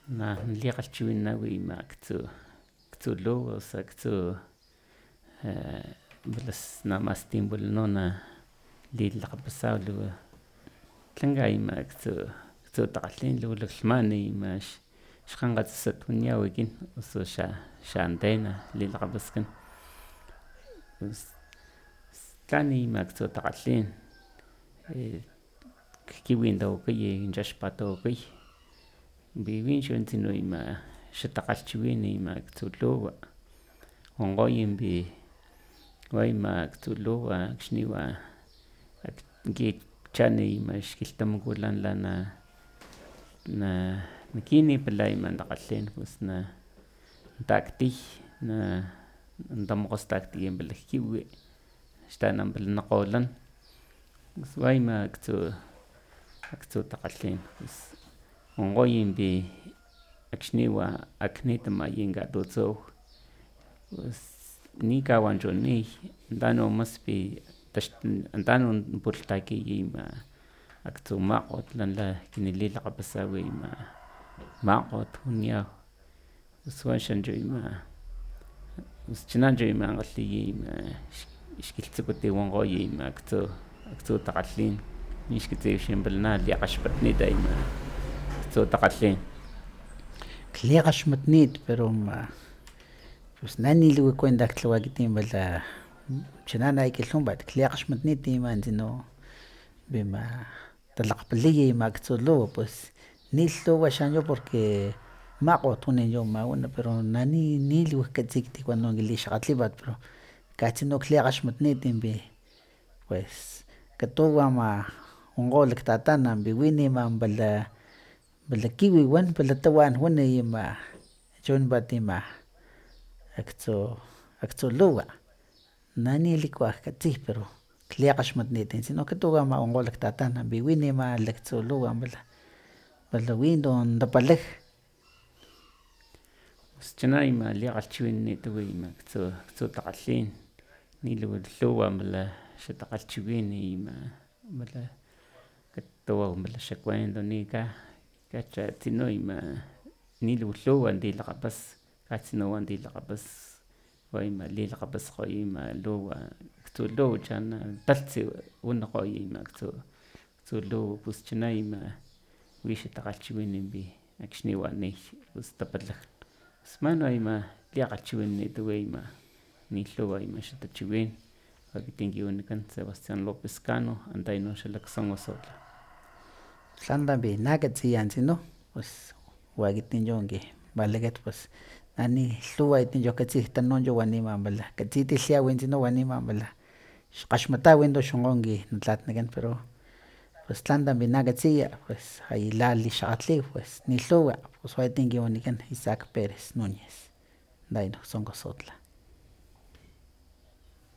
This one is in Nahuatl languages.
na nliqalchiwinawi ima ktzulowa osa pues nada mas tiempo no lilaq'apasau luego tlenka ima ktzutak'alhin luego laklhmani ima xqan qatz sat junya wik'in osu xa antena lilaq'apaskan pues tlan ima ktzutak'alhin kkiwintawakaya nchaxpatawakay wi xontzino ima xataq'alchiwin ima ktzulowa wonkgoy wa ima ktzulowa akxniwa kichani ima xkilhtamaku la nakinipala ima takgalhin pues nataktiy natamokgostaktiya pala kiwi xtanampala nakgolan pus wa ima ktzutakgalhin pues wonkgoy akxniwa aknitamaya katutsojw pues nikawanchuniy tano maspi tano pulhtakiya ima aktsu makgot la kinililakgapasawi ima makgot junya pus waxanchu ima pus chananchu ima kgalhiya ima xkilhtsukuti wonkgoy ima ktzutakgalhin nixkatsiy xinpala na likgaxpatnit ima ktzutakgalhin kliakgaxmatnit pero pues na niliwi kuenta ktlawa ekiti pala chana kilhumpat kliakgaxmatnit ima tsino pima talakgpaliy ima ktzulowa pues nilhuwa xanchu porque makgot waninchu mawani pero na niliwi katsi cuando kilixakgatlipat pero katsino kliakgaxmatnit pues katuwa ama wonkgo laktatan wi nima pala kiwi wan pala tawan wan ima chi wanpat ima aktsulowa na nilikwaj katsi pero kliakgaxmatnit tsino katuwa ama wonkgo laktatan wi nima laktsulowa pala winto tapalaj pus chana ima liakgalhchiwinanitawi ima ktzutakgalhin niliwi lhuwa pala xatakgalhchiwin ima pala katuwa pala xakuento kachatsino ima niliwi lhuwa tilakgapas katsino tilakgapas wa ima lilakgapaskgoya ima luwa ktsulowa chana talhtsi wanikgoya ima ktsulowa pus chana ima wi xatakgalhchiwin akxniwa anay pus tapalaj pus man no ima liakgalhchiwinanitawi ima nilhuwa ima xatachiwin akiti kiwanikan Sebastian Lopez Cano antayno xalaksonkosolha lhama na katsiya tsino pues wa ekiti chu kinpalakat pues ani lhuwa ekiti katsi tanunchu wa nima pala katsi tilhiawi tsino wa nima pala xkgaxmatawi xwonkgo natlatnakan pero pues tlan na katsiya pues la lixakgatliw pues nilhuwa pues wa ekiti kiwanikan Isaac Perez Nuñez antayno Sonkosolha.